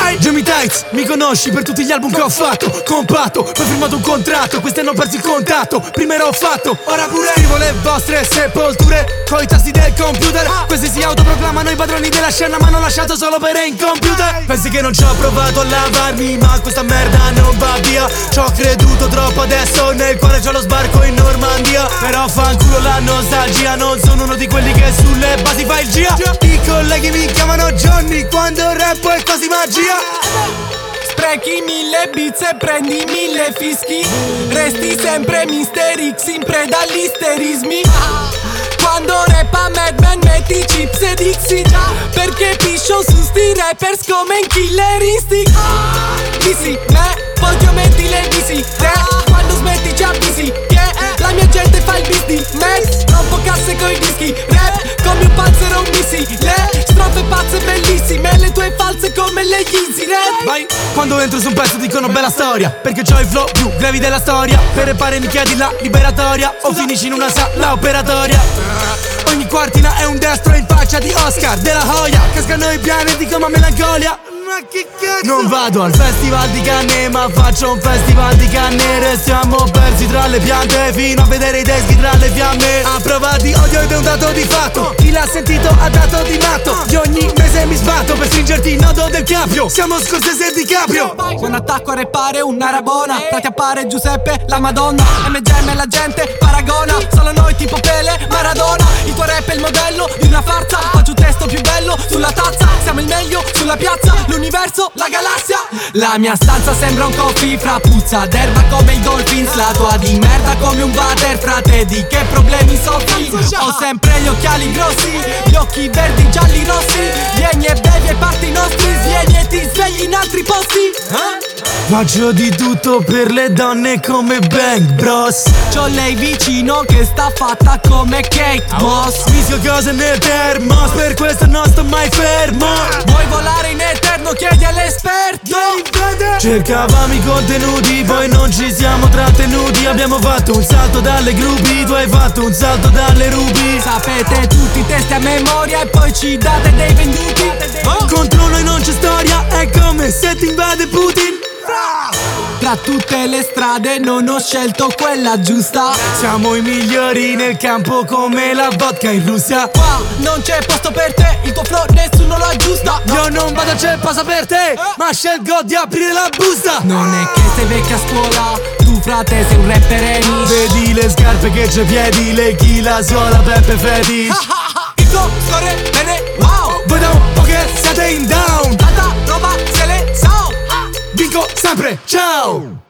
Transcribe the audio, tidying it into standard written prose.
Jamie Tights, mi conosci per tutti gli album che ho fatto. Compatto, poi ho firmato un contratto. Questi hanno perso il contatto, prima ero fatto, ora pure. Scrivo le vostre sepolture coi tasti del computer. Questi si autoproclamano i padroni della scena, ma hanno lasciato solo per in computer. Pensi che non ci ho provato a lavarmi, ma questa merda non va via. Ci ho creduto troppo, adesso nel cuore c'ho lo sbarco in Normandia. Però fanculo la nostalgia, non sono uno di quelli che sulle basi fa il GIA. I colleghi mi chiamano Johnny quando rap è quasi magia. Sprechi 1000 beats e prendi 1000 fischi. Resti sempre Mister X in preda agli isterismi. Quando rappa Madman metti chips e Dixie. Perché piscio su sti rappers come in killeristi. Disi, me, poi ti metti le bici. Quando smetti ci avvisi che la mia gente fa il business. Max, rompo casse coi dischi. Rap come un panzer o un missile. Le strofe pazze bellissime, le tue false come le Yeezy rap. Vai, quando entro su un pezzo dicono bella storia, perché c'ho i flow più grevi della storia. Per repare mi chiedi la liberatoria o finisci in una sala operatoria. Ogni quartina è un destro in faccia di Oscar della Hoya. Cascano i pianeti come a melancolia. Ma che cazzo? Non vado al festival di canne, ma faccio un festival di canne. Restiamo persi tra le piante fino a vedere i teschi tra le fiamme. A prova di odio ed è un dato di fatto. Chi l'ha sentito ha dato di matto. Io ogni mese mi sbatto per stringerti il nodo del capio. Siamo Scorsese e DiCaprio. Quando attacco a rappare una rabona, frati appare Giuseppe la Madonna. MGM la gente paragona, solo noi tipo Pele, Maradona. Il tuo rap è il modello di una farsa. Faccio un testo più bello sulla tazza. Siamo il meglio sulla piazza, l'universo, la galassia. La mia stanza sembra un coffee fra puzza d'erba come i Dolphins. La tua di merda come un water, frate, di che problemi soffri? Ho sempre gli occhiali grossi, gli occhi verdi, gialli, rossi. Vieni e bevi e parti i nostri. Vieni e ti svegli in altri posti. Faccio di tutto per le donne come Bang Bros. C'ho lei vicino che sta fatta come Kate Moss. Mischio cose nel termos, per questo non sto mai fermo. Vuoi volare in eterno? Chiedi all'esperto. Cercavamo i contenuti, poi non ci siamo trattenuti. Abbiamo fatto un salto dalle gruppi, tu hai fatto un salto dalle rubi. Sapete tutti i testi a memoria e poi ci date dei venduti. Contro noi non c'è storia, è come se ti invade Putin. Tra tutte le strade non ho scelto quella giusta. Siamo i migliori nel campo come la vodka in Russia. Qua non c'è posto per te, il tuo flow nessuno lo aggiusta. Io non vado a c'è posto per te, ma scelgo di aprire la busta. Non è che sei vecchia a scuola, tu frate sei un rapper Enish. Vedi le scarpe che c'è piedi, le chi la suola Peppe Fetish. Il tuo score bene, wow. Voi da un po' che siete in down, Tanta roba se le so. vinco sempre, ciao.